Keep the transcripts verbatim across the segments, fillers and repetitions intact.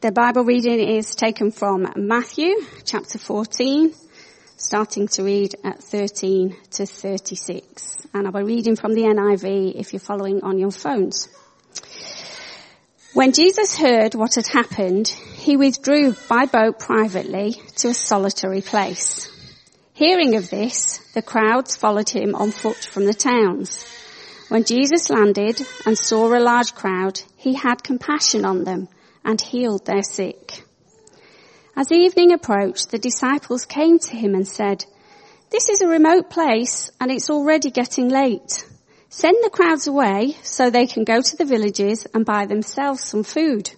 The Bible reading is taken from Matthew chapter fourteen, starting to read at thirteen to thirty-six. And I'll be reading from the N I V if you're following on your phones. When Jesus heard what had happened, he withdrew by boat privately to a solitary place. Hearing of this, the crowds followed him on foot from the towns. When Jesus landed and saw a large crowd, he had compassion on them and healed their sick. As evening approached, the disciples came to him and said, "This is a remote place and it's already getting late. Send the crowds away so they can go to the villages and buy themselves some food."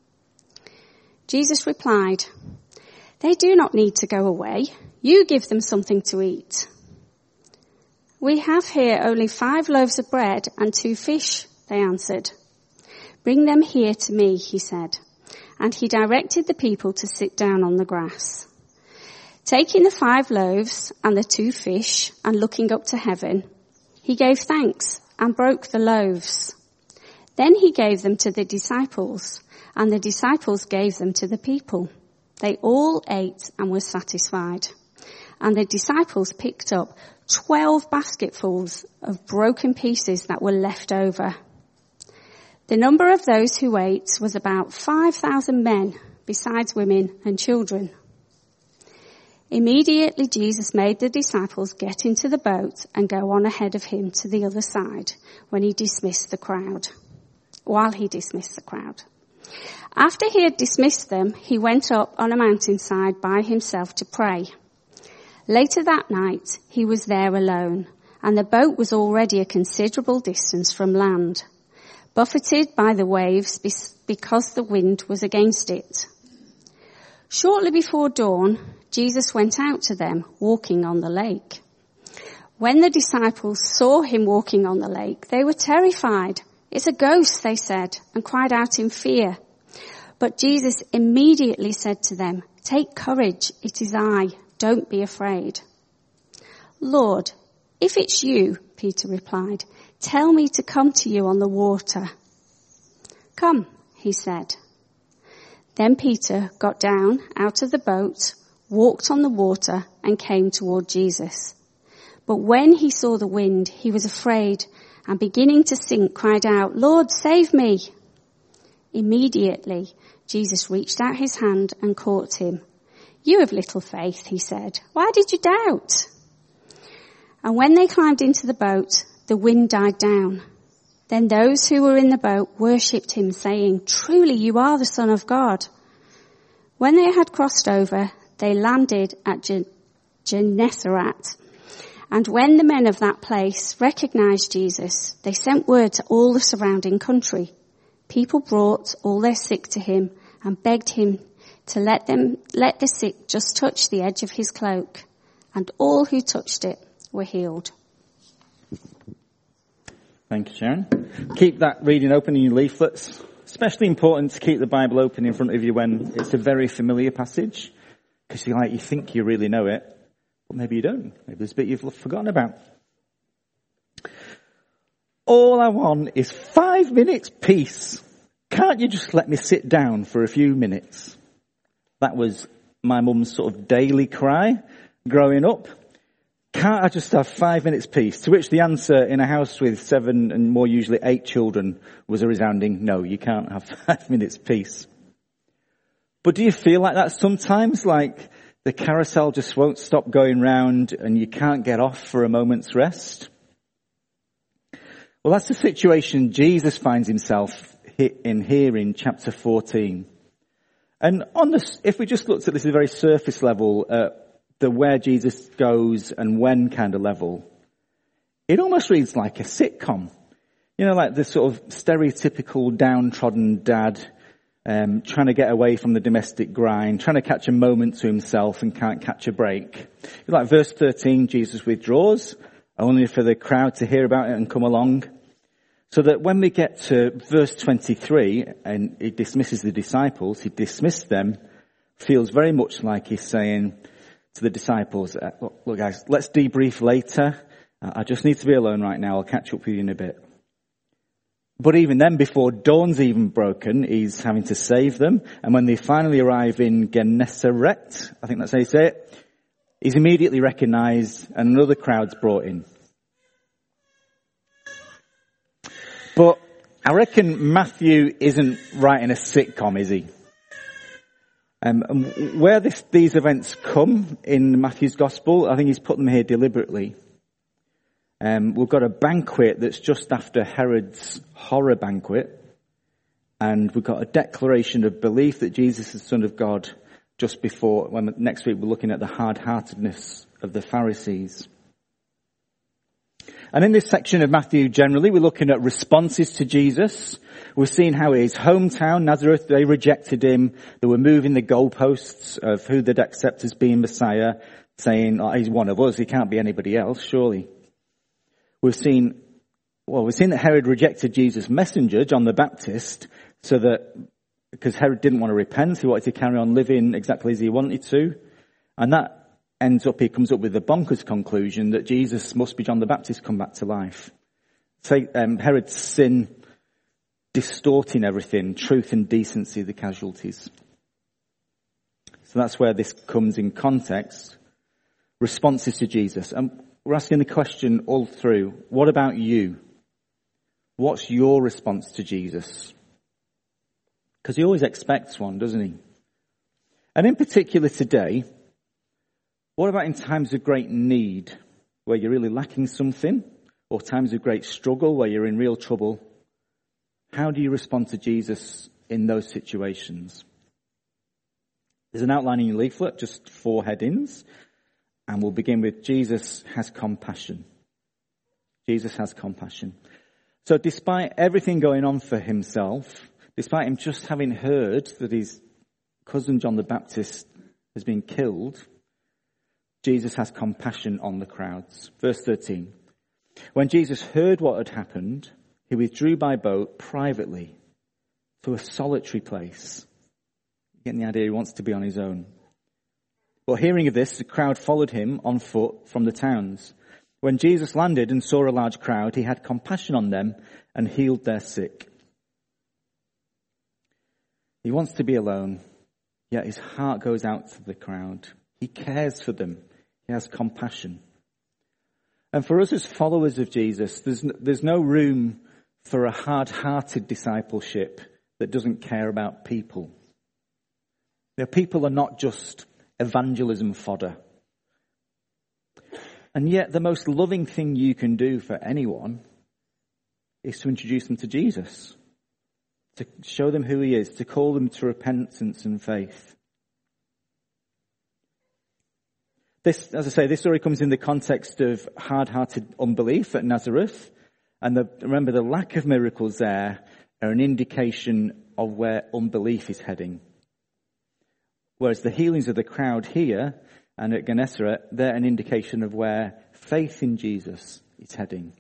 Jesus replied, "They do not need to go away. You give them something to eat." "We have here only five loaves of bread and two fish," they answered. "Bring them here to me," he said, and he directed the people to sit down on the grass. Taking the five loaves and the two fish and looking up to heaven, he gave thanks and broke the loaves. Then he gave them to the disciples, and the disciples gave them to the people. They all ate and were satisfied. And the disciples picked up twelve basketfuls of broken pieces that were left over. The number of those who ate was about five thousand men, besides women and children. Immediately Jesus made the disciples get into the boat and go on ahead of him to the other side when he dismissed the crowd, while he dismissed the crowd. After he had dismissed them, he went up on a mountainside by himself to pray. Later that night, he was there alone, and the boat was already a considerable distance from land, buffeted by the waves because the wind was against it. Shortly before dawn, Jesus went out to them, walking on the lake. When the disciples saw him walking on the lake, they were terrified. "It's a ghost," they said, and cried out in fear. But Jesus immediately said to them, "Take courage, it is I. Don't be afraid." "Lord, if it's you," Peter replied, "tell me to come to you on the water." "Come," he said. Then Peter got down out of the boat, walked on the water, and came toward Jesus. But when he saw the wind, he was afraid, and beginning to sink, cried out, "Lord, save me." Immediately, Jesus reached out his hand and caught him. "You have little faith," he said. "Why did you doubt?" And when they climbed into the boat, the wind died down. Then those who were in the boat worshipped him, saying, "Truly you are the Son of God." When they had crossed over, they landed at Gen- Gennesaret. And when the men of that place recognized Jesus, they sent word to all the surrounding country. People brought all their sick to him and begged him to let them let the sick just touch the edge of his cloak. And all who touched it were healed. Thank you, Sharon. Keep that reading open in your leaflets. Especially important to keep the Bible open in front of you when it's a very familiar passage, because you like you think you really know it, but maybe you don't. Maybe there's a bit you've forgotten about. All I want is five minutes peace. Can't you just let me sit down for a few minutes? That was my mum's sort of daily cry growing up. Can't I just have five minutes peace? To which the answer in a house with seven and more usually eight children was a resounding no, you can't have five minutes peace. But do you feel like that sometimes? Like the carousel just won't stop going round and you can't get off for a moment's rest? Well, that's the situation Jesus finds himself in here in chapter fourteen. And on this, if we just looked at this at a very surface level, uh, the where Jesus goes and when kind of level, it almost reads like a sitcom. You know, like the sort of stereotypical downtrodden dad um, trying to get away from the domestic grind, trying to catch a moment to himself and can't catch a break. Like verse thirteen, Jesus withdraws, only for the crowd to hear about it and come along. So that when we get to verse twenty-three, and he dismisses the disciples, he dismissed them, feels very much like he's saying to the disciples, uh, look, look guys, let's debrief later. Uh, I just need to be alone right now. I'll catch up with you in a bit. But even then, before dawn's even broken, he's having to save them. And when they finally arrive in Gennesaret, I think that's how you say it, he's immediately recognised and another crowd's brought in. But I reckon Matthew isn't writing a sitcom, is he? Um, and where this, these events come in Matthew's Gospel, I think he's put them here deliberately. Um, we've got a banquet that's just after Herod's horror banquet, and we've got a declaration of belief that Jesus is the Son of God just before, when next week we're looking at the hard-heartedness of the Pharisees. And in this section of Matthew generally, we're looking at responses to Jesus. We're seeing how his hometown, Nazareth, they rejected him. They were moving the goalposts of who they'd accept as being Messiah, saying, oh, he's one of us, he can't be anybody else, surely. We've seen, well, we've seen that Herod rejected Jesus' messenger, John the Baptist, so that, because Herod didn't want to repent, he wanted to carry on living exactly as he wanted to. And that ends up, he comes up with the bonkers conclusion that Jesus must be John the Baptist come back to life. So, um, Herod's sin distorting everything, truth and decency, the casualties. So that's where this comes in context. Responses to Jesus. And we're asking the question all through, what about you? What's your response to Jesus? Because he always expects one, doesn't he? And in particular today, what about in times of great need, where you're really lacking something, or times of great struggle, where you're in real trouble? How do you respond to Jesus in those situations? There's an outline in your leaflet, just four headings. And we'll begin with Jesus has compassion. Jesus has compassion. So despite everything going on for himself, despite him just having heard that his cousin John the Baptist has been killed, Jesus has compassion on the crowds. Verse thirteen. When Jesus heard what had happened, he withdrew by boat privately to a solitary place. Getting the idea, he wants to be on his own. But hearing of this, the crowd followed him on foot from the towns. When Jesus landed and saw a large crowd, he had compassion on them and healed their sick. He wants to be alone, yet his heart goes out to the crowd. He cares for them. He has compassion. And for us as followers of Jesus, there's no, there's no room for a hard-hearted discipleship that doesn't care about people. You know, people are not just evangelism fodder. And yet the most loving thing you can do for anyone is to introduce them to Jesus, to show them who he is, to call them to repentance and faith. This, as I say, this story comes in the context of hard-hearted unbelief at Nazareth. And the, remember, the lack of miracles there are an indication of where unbelief is heading. Whereas the healings of the crowd here and at Gennesaret, they're an indication of where faith in Jesus is heading.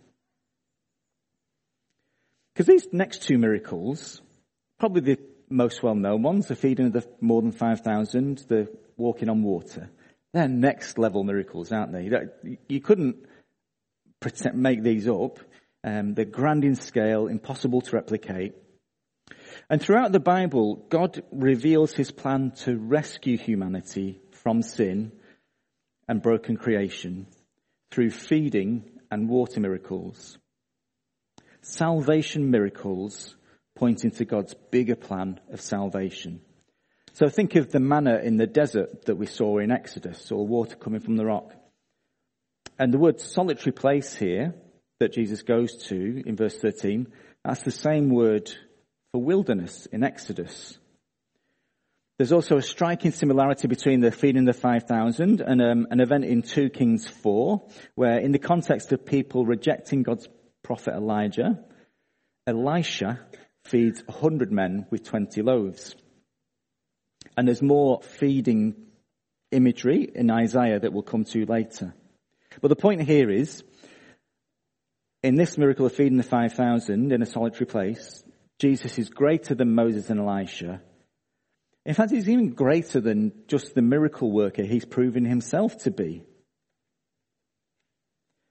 Because these next two miracles, probably the most well-known ones, the feeding of the more than five thousand, the walking on water, they're next level miracles, aren't they? You couldn't pretend, make these up. Um, they're grand in scale, impossible to replicate. And throughout the Bible, God reveals his plan to rescue humanity from sin and broken creation through feeding and water miracles. Salvation miracles pointing to God's bigger plan of salvation. So think of the manna in the desert that we saw in Exodus, or water coming from the rock. And the word solitary place here that Jesus goes to in verse thirteen, that's the same word for wilderness in Exodus. There's also a striking similarity between the feeding the five thousand and um, an event in two Kings four, where in the context of people rejecting God's prophet Elijah, Elisha feeds one hundred men with twenty loaves. And there's more feeding imagery in Isaiah that we'll come to later. But the point here is, in this miracle of feeding the five thousand in a solitary place, Jesus is greater than Moses and Elisha. In fact, he's even greater than just the miracle worker he's proven himself to be.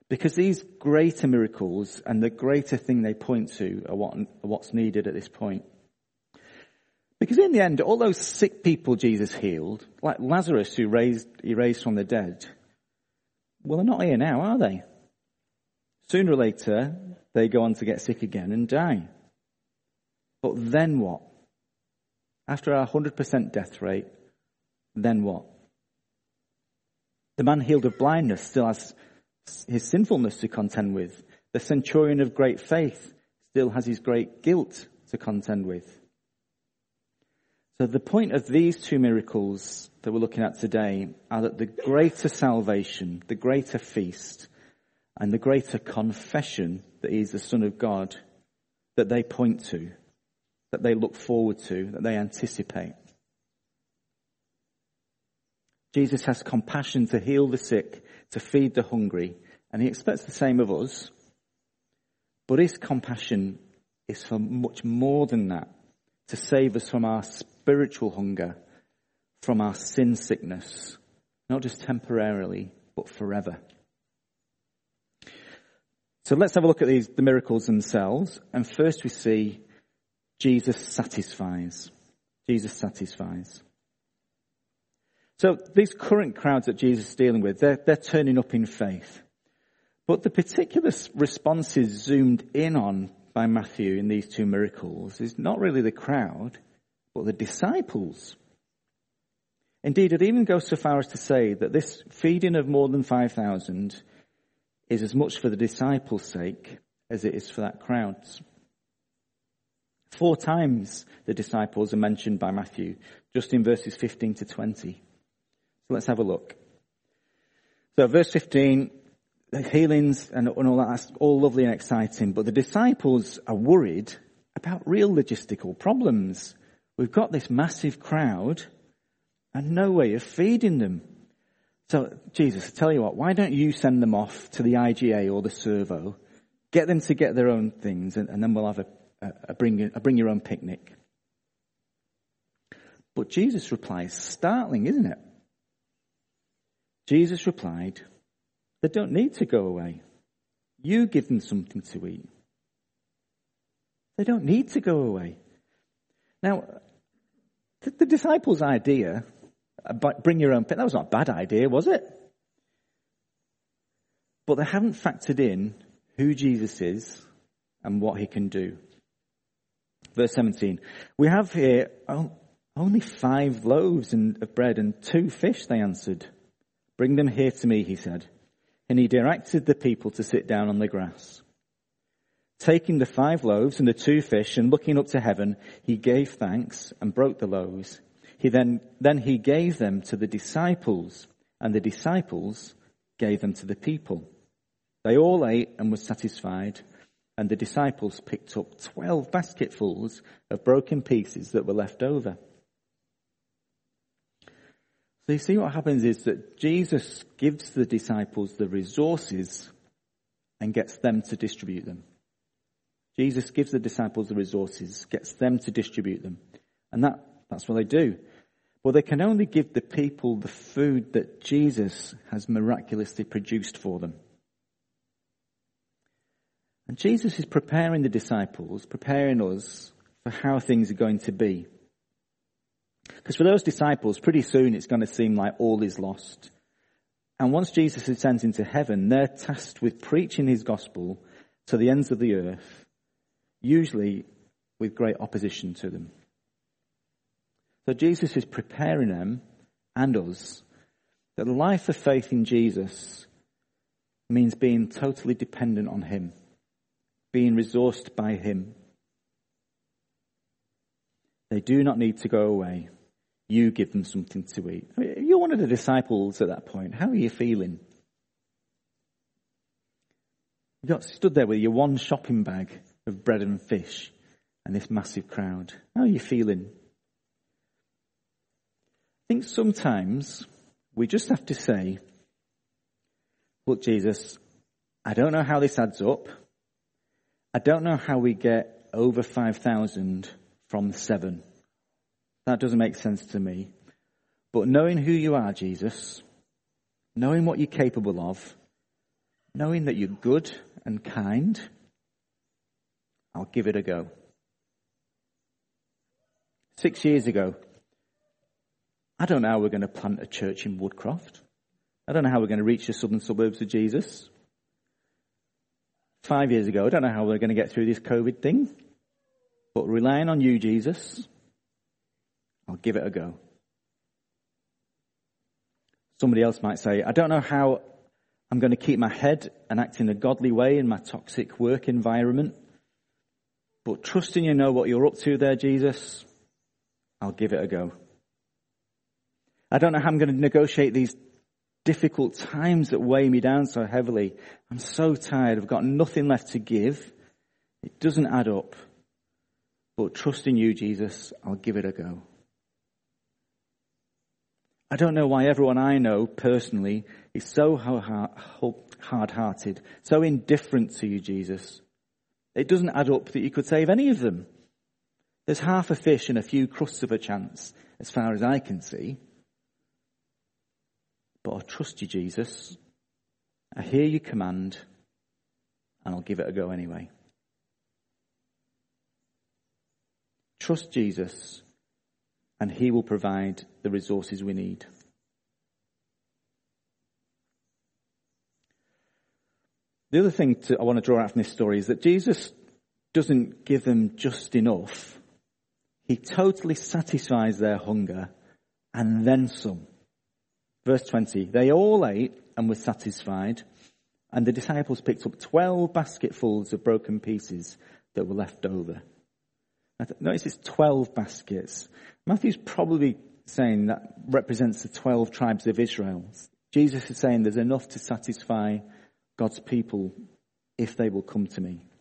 Because these greater miracles and the greater thing they point to are, what, are what's needed at this point. Because in the end, all those sick people Jesus healed, like Lazarus who raised, he raised from the dead, well, they're not here now, are they? Sooner or later, they go on to get sick again and die. But then what? After our one hundred percent death rate, then what? The man healed of blindness still has his sinfulness to contend with. The centurion of great faith still has his great guilt to contend with. So the point of these two miracles that we're looking at today are that the greater salvation, the greater feast, and the greater confession that he is the Son of God, that they point to, that they look forward to, that they anticipate. Jesus has compassion to heal the sick, to feed the hungry, and he expects the same of us. But his compassion is for much more than that, to save us from our spiritual hunger, from our sin sickness, not just temporarily, but forever. So let's have a look at these, the miracles themselves. And first we see Jesus satisfies. Jesus satisfies. So these current crowds that Jesus is dealing with, they're, they're turning up in faith. But the particular responses zoomed in on by Matthew in these two miracles is not really the crowd, but the disciples. Indeed, it even goes so far as to say that this feeding of more than five thousand is as much for the disciples' sake as it is for that crowd's. Four times the disciples are mentioned by Matthew, just in verses fifteen to twenty. So let's have a look. So verse fifteen, the healings and all that, that's all lovely and exciting, but the disciples are worried about real logistical problems. We've got this massive crowd and no way of feeding them. So, Jesus, I tell you what, why don't you send them off to the I G A or the Servo, get them to get their own things, and, and then we'll have a, a, a, bring, a bring your own picnic. But Jesus replies, startling, isn't it? Jesus replied, they don't need to go away. You give them something to eat. They don't need to go away. Now, the, the disciples' idea, bring your own picnic, that was not a bad idea, was it? But they haven't factored in who Jesus is and what he can do. Verse seventeen, we have here only five loaves of bread and two fish, they answered. Bring them here to me, he said. And he directed the people to sit down on the grass. Taking the five loaves and the two fish and looking up to heaven, he gave thanks and broke the loaves. He then, then he gave them to the disciples, and the disciples gave them to the people. They all ate and were satisfied, and the disciples picked up twelve basketfuls of broken pieces that were left over. So you see what happens is that Jesus gives the disciples the resources and gets them to distribute them. Jesus gives the disciples the resources, gets them to distribute them. And that, that's what they do. But they can only give the people the food that Jesus has miraculously produced for them. And Jesus is preparing the disciples, preparing us for how things are going to be. Because for those disciples, pretty soon it's going to seem like all is lost. And once Jesus ascends into heaven, they're tasked with preaching his gospel to the ends of the earth, usually with great opposition to them. So Jesus is preparing them and us that the life of faith in Jesus means being totally dependent on him, being resourced by him. They do not need to go away. You give them something to eat. I mean, you're one of the disciples at that point. How are you feeling? You got stood there with your one shopping bag of bread and fish and this massive crowd. How are you feeling? I think sometimes we just have to say, look, Jesus, I don't know how this adds up. I don't know how we get over five thousand from seven. That doesn't make sense to me. But knowing who you are, Jesus, knowing what you're capable of, knowing that you're good and kind, I'll give it a go. Six years ago, I don't know how we're going to plant a church in Woodcroft. I don't know how we're going to reach the southern suburbs of Jesus. Five years ago, I don't know how we're going to get through this COVID thing. But relying on you, Jesus, I'll give it a go. Somebody else might say, I don't know how I'm going to keep my head and act in a godly way in my toxic work environment. But trusting you know what you're up to there, Jesus, I'll give it a go. I don't know how I'm going to negotiate these difficult times that weigh me down so heavily. I'm so tired. I've got nothing left to give. It doesn't add up. But trusting you, Jesus, I'll give it a go. I don't know why everyone I know personally is so hard-hearted, so indifferent to you, Jesus. It doesn't add up that you could save any of them. There's half a fish and a few crusts of a chance, as far as I can see. But I trust you, Jesus. I hear your command, and I'll give it a go anyway. Trust Jesus, and he will provide the resources we need. The other thing to, I want to draw out from this story is that Jesus doesn't give them just enough. He totally satisfies their hunger and then some. Verse twenty, they all ate and were satisfied, and the disciples picked up twelve basketfuls of broken pieces that were left over. Notice it's twelve baskets. Matthew's probably saying that represents the twelve tribes of Israel. Jesus is saying there's enough to satisfy God's people if they will come to me.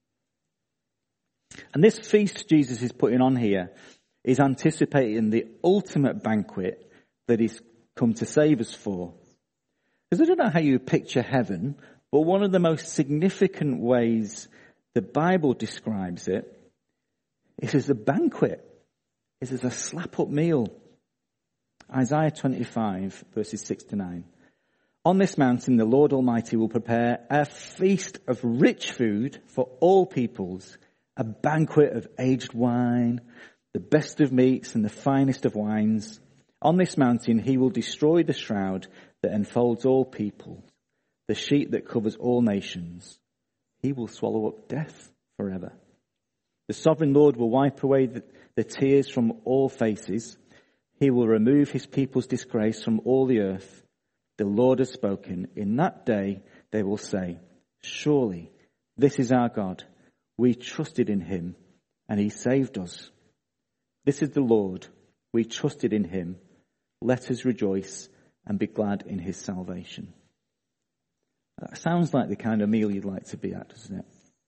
And this feast Jesus is putting on here is anticipating the ultimate banquet that he's come to save us for. Because I don't know how you picture heaven, but one of the most significant ways the Bible describes it is as a banquet. Is as a slap-up meal. Isaiah twenty-five, verses six to nine. On this mountain, the Lord Almighty will prepare a feast of rich food for all peoples, a banquet of aged wine, the best of meats and the finest of wines. On this mountain, he will destroy the shroud that enfolds all people, the sheet that covers all nations. He will swallow up death forever. The sovereign Lord will wipe away the, the tears from all faces. He will remove his people's disgrace from all the earth. The Lord has spoken. In that day they will say, surely this is our God. We trusted in him and he saved us. This is the Lord. We trusted in him. Let us rejoice and be glad in his salvation. That sounds like the kind of meal you'd like to be at, doesn't it?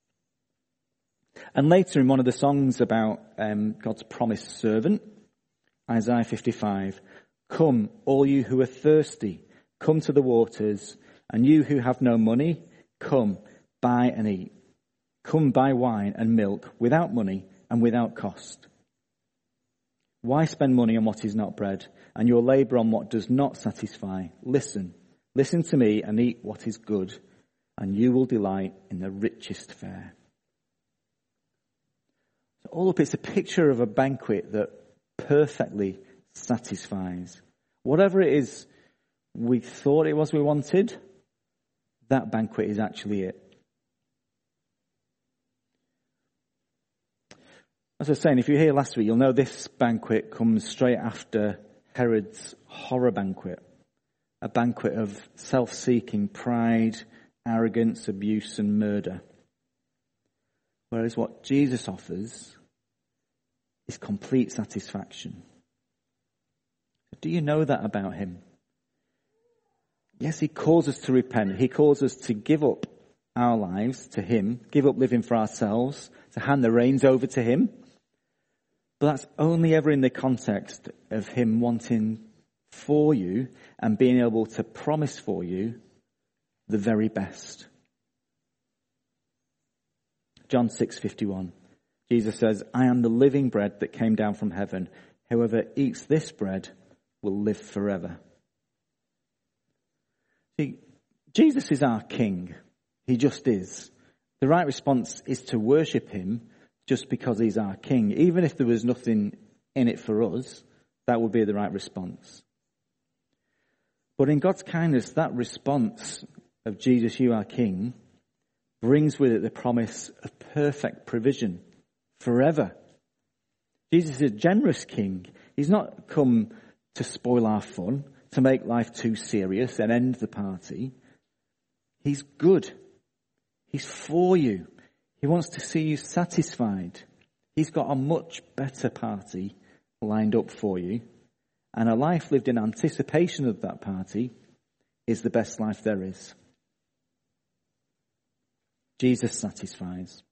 And later in one of the songs about um, God's promised servant, Isaiah fifty-five, come, all you who are thirsty, come to the waters, and you who have no money, come, buy and eat. Come buy wine and milk without money and without cost. Why spend money on what is not bread, and your labour on what does not satisfy? Listen, listen to me and eat what is good, and you will delight in the richest fare. So all up, it's a picture of a banquet that perfectly satisfies. Whatever it is we thought it was we wanted, that banquet is actually it. As I was saying, if you were here last week, you'll know this banquet comes straight after Herod's horror banquet. A banquet of self-seeking, pride, arrogance, abuse and murder. Whereas what Jesus offers is complete satisfaction. Do you know that about him? Yes, he calls us to repent. He calls us to give up our lives to him, give up living for ourselves, to hand the reins over to him. But that's only ever in the context of him wanting for you and being able to promise for you the very best. John six fifty-one. Jesus says, I am the living bread that came down from heaven. Whoever eats this bread will live forever. See, Jesus is our King. He just is. The right response is to worship him just because he's our King. Even if there was nothing in it for us, that would be the right response. But in God's kindness, that response of Jesus, you are King, brings with it the promise of perfect provision forever. Jesus is a generous King. He's not come to spoil our fun, to make life too serious and end the party. He's good. He's for you. He wants to see you satisfied. He's got a much better party lined up for you. And a life lived in anticipation of that party is the best life there is. Jesus satisfies.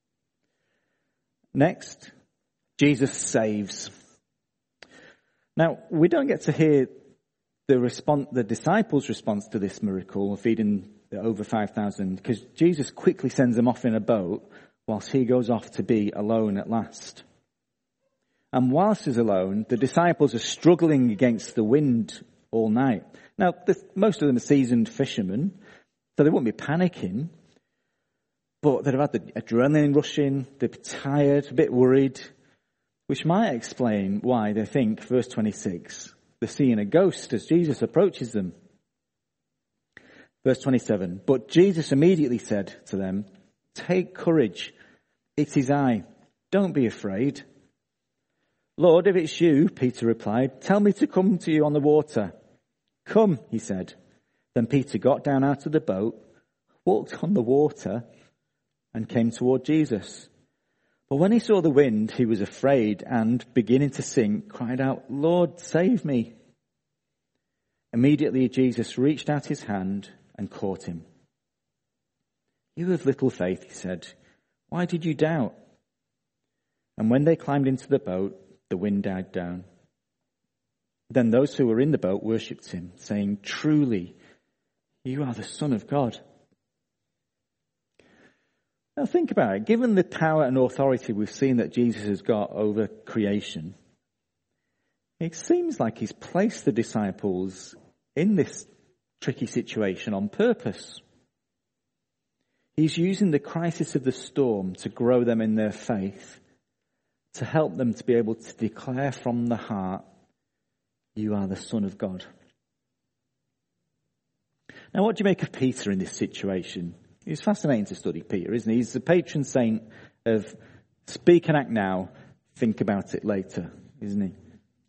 Next, Jesus saves. Now, we don't get to hear the response, the disciples' response to this miracle of feeding the over five thousand, because Jesus quickly sends them off in a boat whilst he goes off to be alone at last. And whilst he's alone, the disciples are struggling against the wind all night. Now, the, most of them are seasoned fishermen, so they won't be panicking, but they'd have had the adrenaline rushing, they'd be tired, a bit worried, which might explain why they think, verse twenty-six, they're seeing a ghost as Jesus approaches them. Verse twenty-seven, but Jesus immediately said to them, take courage, it is I, don't be afraid. Lord, if it's you, Peter replied, tell me to come to you on the water. Come, he said. Then Peter got down out of the boat, walked on the water, and came toward Jesus. But when he saw the wind, he was afraid and, beginning to sink, cried out, Lord, save me. Immediately Jesus reached out his hand and caught him. You have little faith, he said. Why did you doubt? And when they climbed into the boat, the wind died down. Then those who were in the boat worshipped him, saying, truly, you are the Son of God. Now think about it. Given the power and authority we've seen that Jesus has got over creation, it seems like he's placed the disciples in this tricky situation on purpose. He's using the crisis of the storm to grow them in their faith, to help them to be able to declare from the heart, you are the Son of God. Now, what do you make of Peter in this situation? It's fascinating to study Peter, isn't he? He's the patron saint of speak and act now, think about it later, isn't he?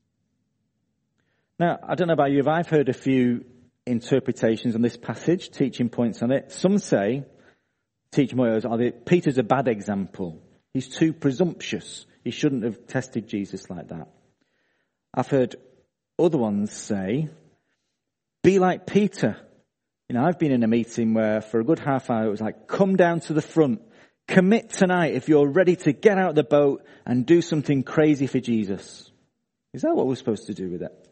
Now, I don't know about you, if I've heard a few interpretations on this passage, teaching points on it. Some say, teaching points are that Peter's a bad example. He's too presumptuous. He shouldn't have tested Jesus like that. I've heard other ones say, be like Peter. You know, I've been in a meeting where for a good half hour it was like, come down to the front. Commit tonight if you're ready to get out of the boat and do something crazy for Jesus. Is that what we're supposed to do with it?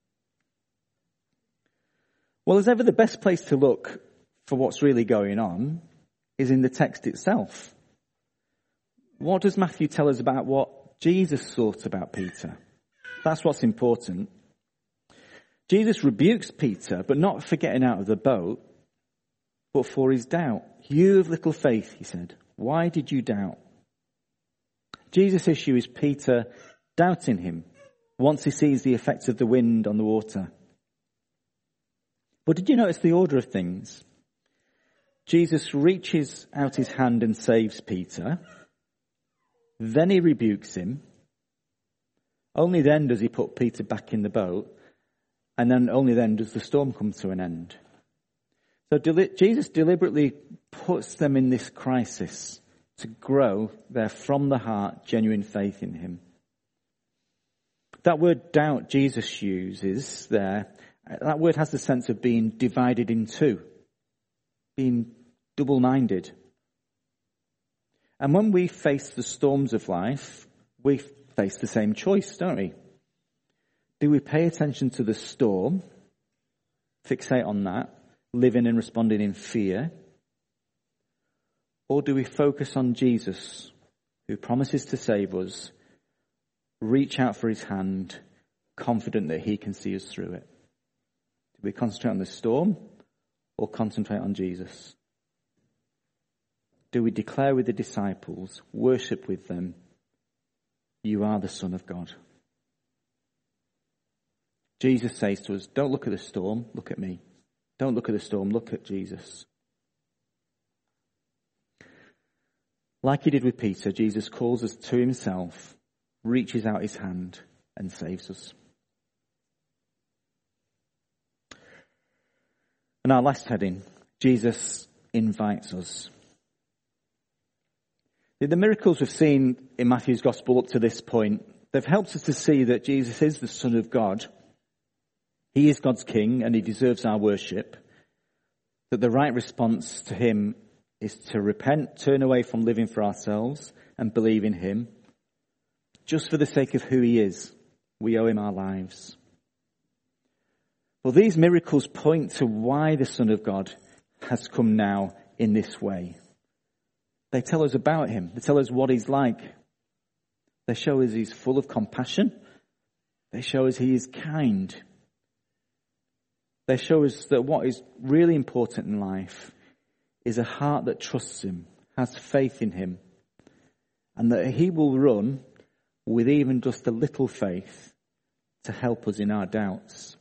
Well, as ever, the best place to look for what's really going on is in the text itself. What does Matthew tell us about what Jesus thought about Peter? That's what's important. Jesus rebukes Peter, but not for getting out of the boat, but for his doubt. You of little faith, he said. Why did you doubt? Jesus' issue is Peter doubting him once he sees the effects of the wind on the water. But did you notice the order of things? Jesus reaches out his hand and saves Peter. Then he rebukes him. Only then does he put Peter back in the boat. And then only then does the storm come to an end. So deli- Jesus deliberately puts them in this crisis to grow their from the heart genuine faith in him. That word doubt Jesus uses there, that word has the sense of being divided in two, being double-minded. And when we face the storms of life, we face the same choice, don't we? Do we pay attention to the storm, fixate on that, living and responding in fear? Or do we focus on Jesus, who promises to save us, reach out for his hand, confident that he can see us through it? Do we concentrate on the storm, or concentrate on Jesus? Do we declare with the disciples, worship with them, you are the Son of God? Jesus says to us, don't look at the storm, look at me. Don't look at the storm, look at Jesus. Like he did with Peter, Jesus calls us to himself, reaches out his hand and saves us. And our last heading, Jesus invites us. The miracles we've seen in Matthew's Gospel up to this point, they've helped us to see that Jesus is the Son of God. He is God's King and he deserves our worship. That the right response to him is to repent, turn away from living for ourselves and believe in him. Just for the sake of who he is, we owe him our lives. Well, these miracles point to why the Son of God has come now in this way. They tell us about him. They tell us what he's like. They show us he's full of compassion. They show us he is kind. They show us that what is really important in life is a heart that trusts him, has faith in him, and that he will run with even just a little faith to help us in our doubts.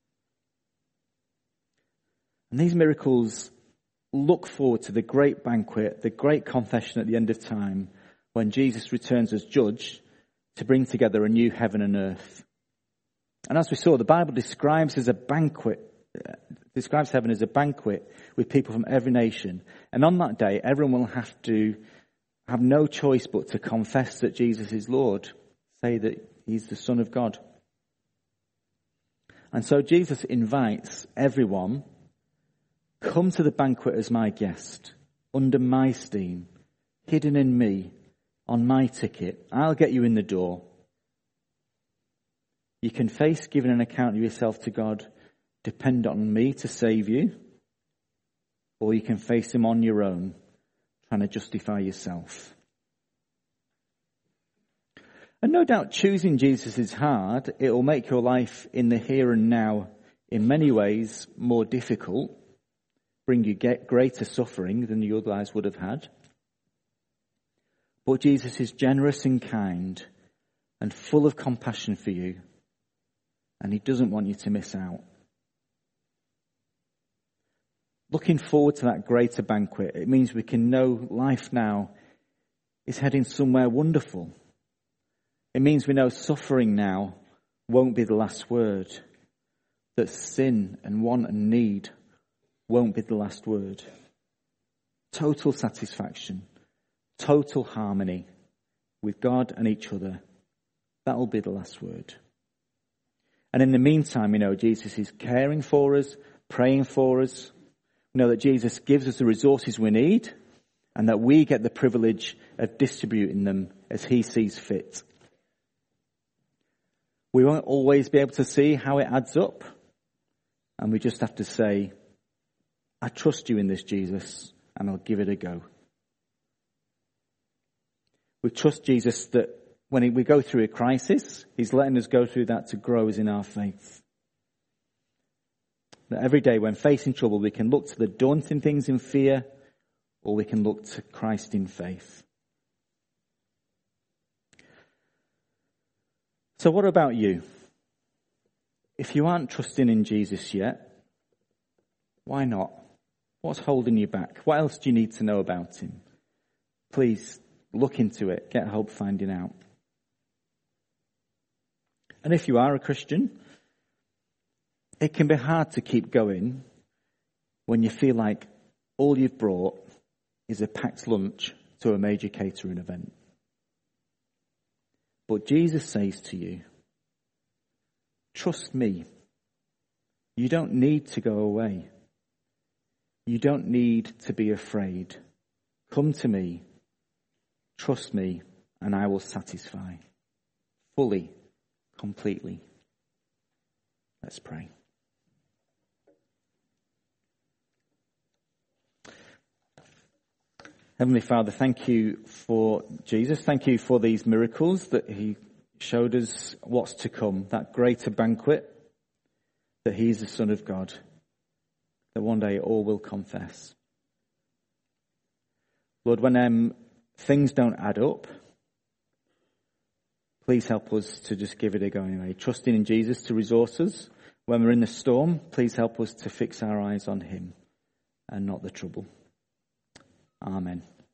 And these miracles look forward to the great banquet, the great confession at the end of time, when Jesus returns as judge to bring together a new heaven and earth. And as we saw, the Bible describes as a banquet, uh, describes heaven as a banquet with people from every nation. And on that day, everyone will have to have no choice but to confess that Jesus is Lord, say that he's the Son of God. And so Jesus invites everyone, come to the banquet as my guest, under my steam, hidden in me, on my ticket. I'll get you in the door. You can face giving an account of yourself to God, depend on me to save you, or you can face him on your own, trying to justify yourself. And no doubt choosing Jesus is hard. It will make your life in the here and now in many ways more difficult, bring you greater suffering than you otherwise would have had. But Jesus is generous and kind and full of compassion for you, and he doesn't want you to miss out. Looking forward to that greater banquet, it means we can know life now is heading somewhere wonderful. It means we know suffering now won't be the last word, that sin and want and need won't be the last word. Total satisfaction, total harmony with God and each other, that will be the last word. And in the meantime, you know, Jesus is caring for us, praying for us. We know that Jesus gives us the resources we need and that we get the privilege of distributing them as he sees fit. We won't always be able to see how it adds up. And we just have to say, I trust you in this, Jesus, and I'll give it a go. We trust Jesus that when we go through a crisis, he's letting us go through that to grow us in our faith. That every day when facing trouble, we can look to the daunting things in fear, or we can look to Christ in faith. So what about you? If you aren't trusting in Jesus yet, why not? What's holding you back? What else do you need to know about him? Please look into it. Get help finding out. And if you are a Christian, it can be hard to keep going when you feel like all you've brought is a packed lunch to a major catering event. But Jesus says to you, trust me. You don't need to go away. You don't need to be afraid. Come to me, trust me, and I will satisfy fully, completely. Let's pray. Heavenly Father, thank you for Jesus. Thank you for these miracles that he showed us what's to come, that greater banquet, that he is the Son of God, that one day all will confess. Lord, when um, things don't add up, please help us to just give it a go anyway. Trusting in Jesus to resource us. When we're in the storm, please help us to fix our eyes on him and not the trouble. Amen.